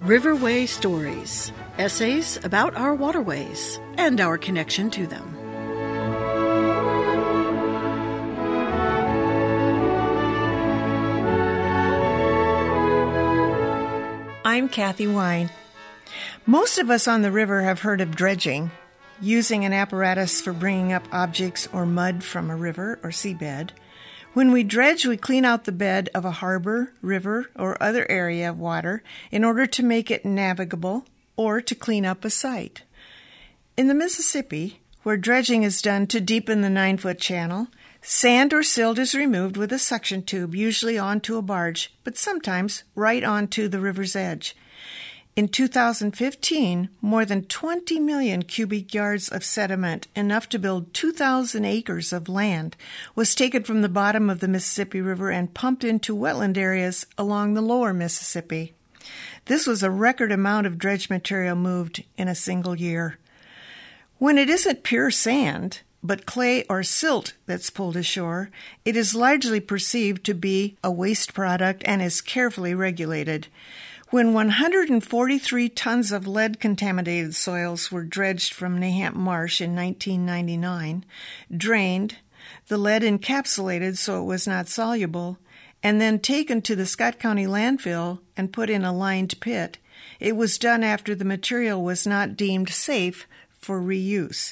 Riverway Stories, essays about our waterways and our connection to them. I'm Kathy Wine. Most of us on the river have heard of dredging, using an apparatus for bringing up objects or mud from a river or seabed. When we dredge, we clean out the bed of a harbor, river, or other area of water in order to make it navigable or to clean up a site. In the Mississippi, where dredging is done to deepen the 9-foot channel, sand or silt is removed with a suction tube, usually onto a barge, but sometimes right onto the river's edge. In 2015, more than 20 million cubic yards of sediment, enough to build 2,000 acres of land, was taken from the bottom of the Mississippi River and pumped into wetland areas along the lower Mississippi. This was a record amount of dredge material moved in a single year. When it isn't pure sand, but clay or silt that's pulled ashore, it is largely perceived to be a waste product and is carefully regulated. When 143 tons of lead-contaminated soils were dredged from Nahant Marsh in 1999, drained, the lead encapsulated so it was not soluble, and then taken to the Scott County landfill and put in a lined pit, it was done after the material was not deemed safe for reuse.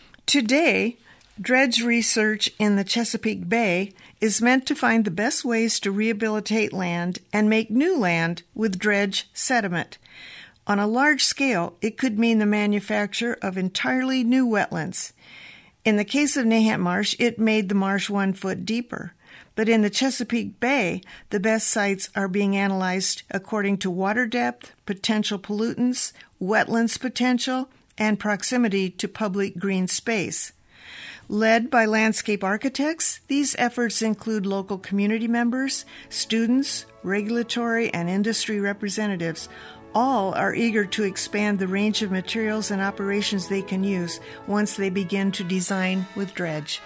Today, dredge research in the Chesapeake Bay is meant to find the best ways to rehabilitate land and make new land with dredge sediment. On a large scale, it could mean the manufacture of entirely new wetlands. In the case of Nahant Marsh, it made the marsh 1 foot deeper. But in the Chesapeake Bay, the best sites are being analyzed according to water depth, potential pollutants, wetlands potential, and proximity to public green space. Led by landscape architects, these efforts include local community members, students, regulatory and industry representatives. All are eager to expand the range of materials and operations they can use once they begin to design with dredge.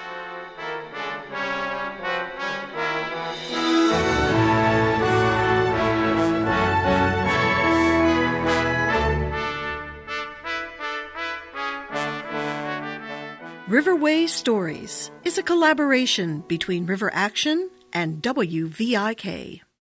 Riverway Stories is a collaboration between River Action and WVIK.